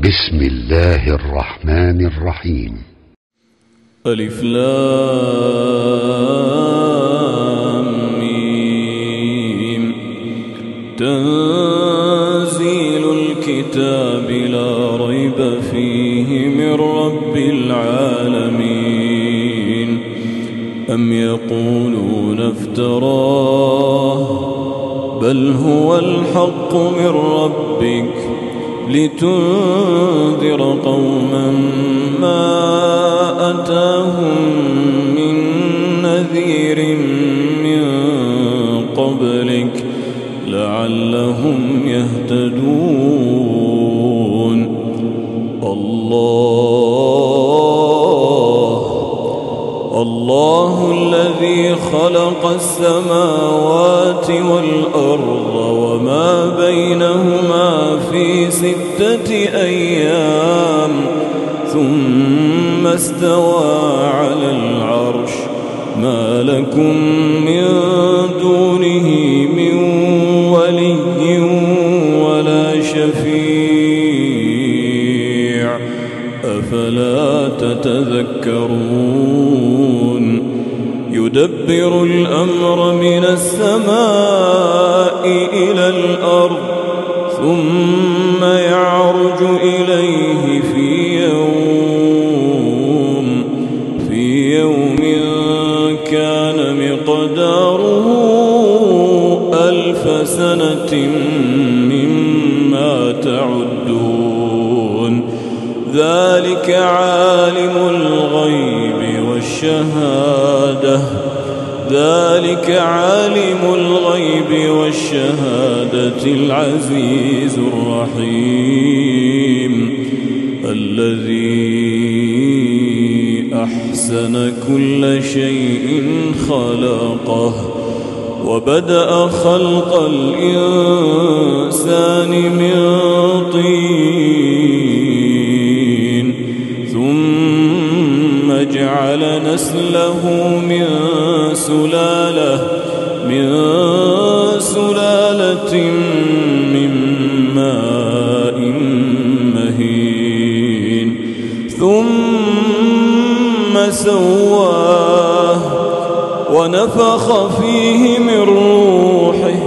بسم الله الرحمن الرحيم. ألف لام ميم. تنزيل الكتاب لا ريب فيه من رب العالمين. أم يقولون افتراه بل هو الحق من ربك لتنذر قوما ما أتاهم من نذير من قبلك لعلهم يهتدون. الله الذي خلق السماوات والأرض وما بينهما في 6 أيام ثم استوى على العرش. ما لكم من دونه من ولي ولا شفيع أفلا تتذكرون. يدبر الأمر من السماء إلى الأرض ثم يعرج إليه في يوم كان مقداره 1000 سنة مما تعدون. ذلك عالم الغيب والشهادة العزيز الرحيم. الذي أحسن كل شيء خلقه وبدأ خلق الإنسان من طين ثم جعل نسله من سلالة من ماء مهين ثم سواه ونفخ فيه من روحه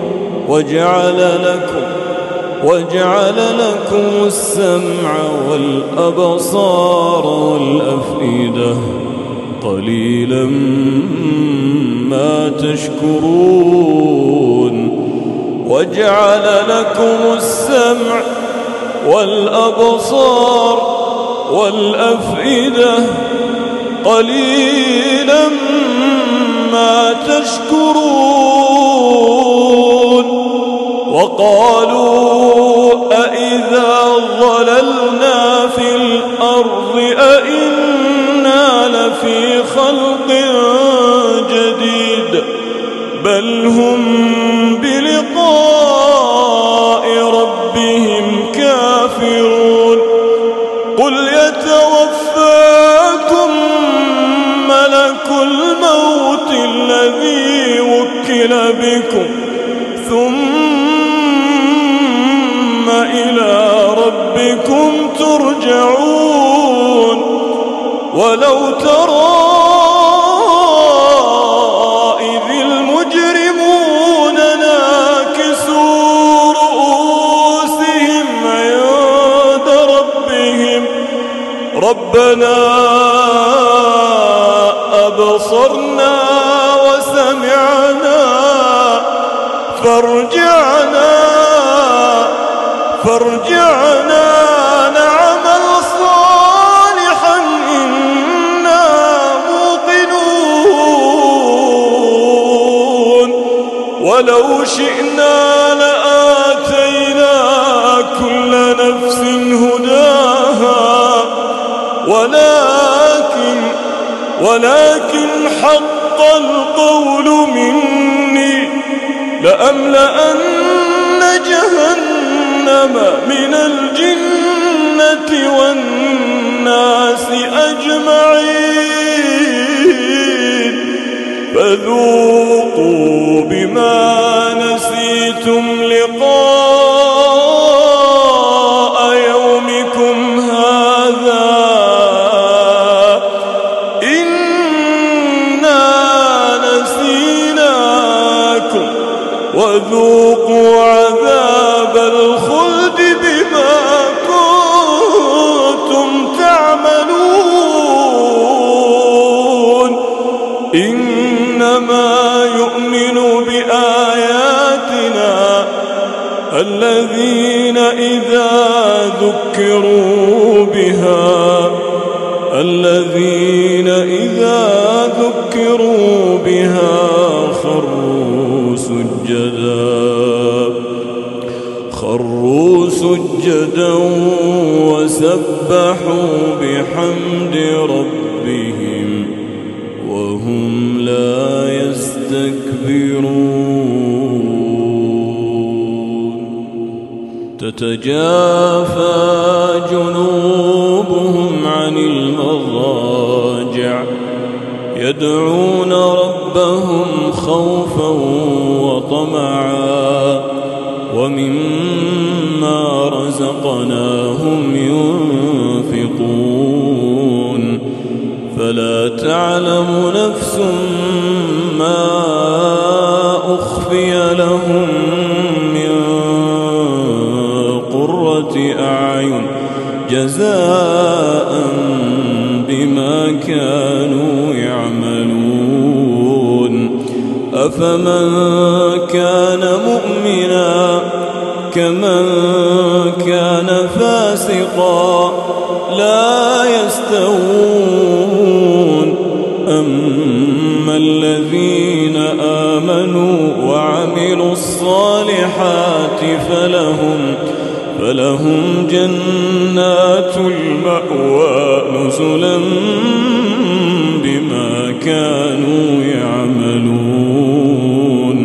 وجعل لكم السمع والأبصار والأفئدة قليلا ما تشكرون. وجعل لكم السمع والأبصار والأفئدة قليلا ما تشكرون. وقالوا أإذا ضللنا في الأرض أإنا لفي خلق جديد بل هم بلقاء ربهم كافرون. قل يتوفاكم ملك الموت الذي وكل بكم ثم إلى ربكم ترجعون. ولو ترى إذ المجرمون ناكسوا رؤوسهم عند ربهم ربنا أبصرنا وسمعنا فارجعنا نعمل صالحا إنا موقنون. ولو شئنا لآتينا كل نفس هداها ولكن حق القول مني لأملأن جهنم من الجنة والناس أجمعين. فذوقوا بما نسيتم لقاء يومكم ذكروا بها خروا سجدا وسبحوا بحمد ربهم وهم لا يستكبرون تتجافى جنوبهم عن المضاجع يدعون ربهم خوفا وطمعا ومما رزقناهم ينفقون فلا تعلم نفس ما أخفي لهم من قرة أعين جزاء بما كانوا يعملون أفمن كان مؤمنا كمن كان فاسقا لا يستوون أما الذين آمنوا وعملوا الصالحات فلهم جنات المأوى نزلا بما كانوا يعملون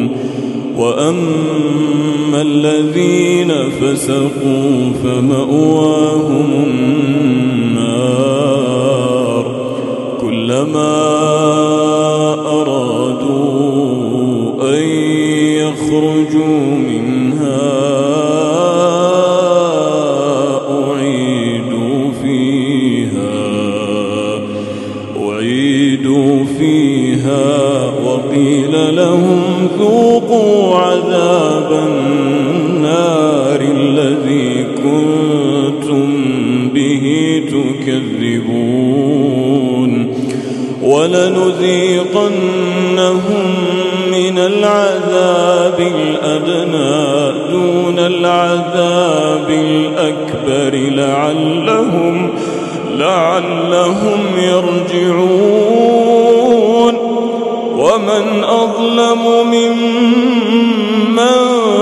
وأما الذين فسقوا فمأواهم النار كلما أرادوا أن يخرجوا منها أعيدوا فيها وقيل لهم ذوقوا عذاب النار الذي كنتم به تكذبون ولنذيقنهم من العذاب الأدنى دون العذاب الأكبر لعلهم يرجعون ومن أظلم ممن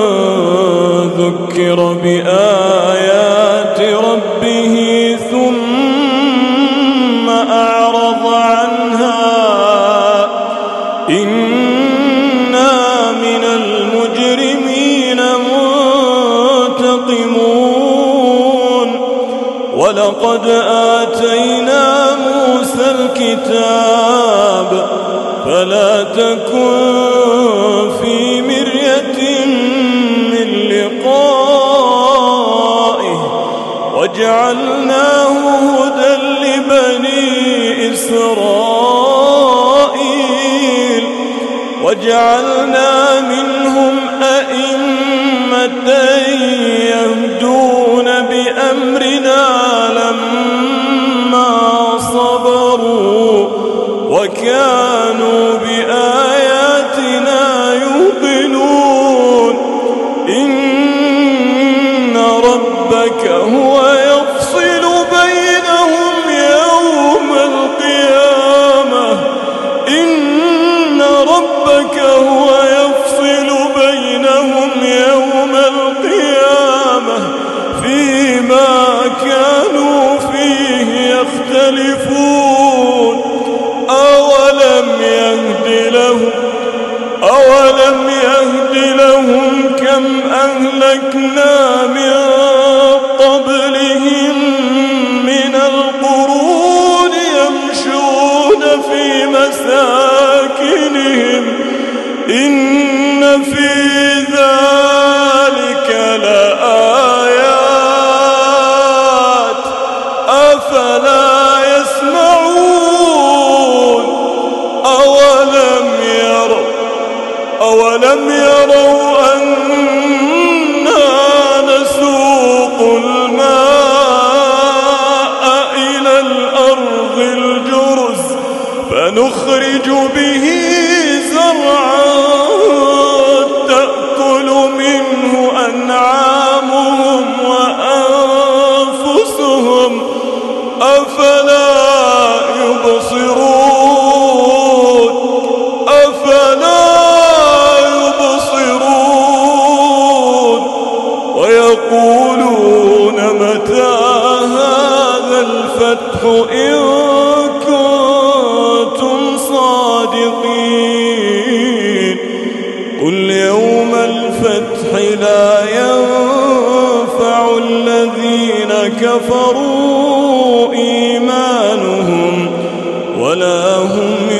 ذكر بآيات ربه ثم أعرض عنها إنا من المجرمين منتقمون ولقد آتينا موسى الكتاب فلا تكن في مرية من لقائه وجعلناه هدى لبني إسرائيل وجعلنا منهم أئمة يهدون بأمرنا لما صبروا وكانوا بآياتنا يوقنون إن ربك هو يفصل بينهم يوم القيامة إن ربك هو يفصل بينهم يوم القيامة فيما كانوا فيه يختلفون أولم يهد لهم كم أهلكنا من قبلهم من القرون يمشون في مساكنهم إن في ذلك لآيات أفلا يسمعون أولم يروا أنا نسوق الماء إلى الأرض الجرز فنخرج به زرعا تأكل منه أنعامهم وأنفسهم الفتح إن كنتم صادقين قل يوم الفتح لا ينفع الذين كفروا إيمانهم ولا هم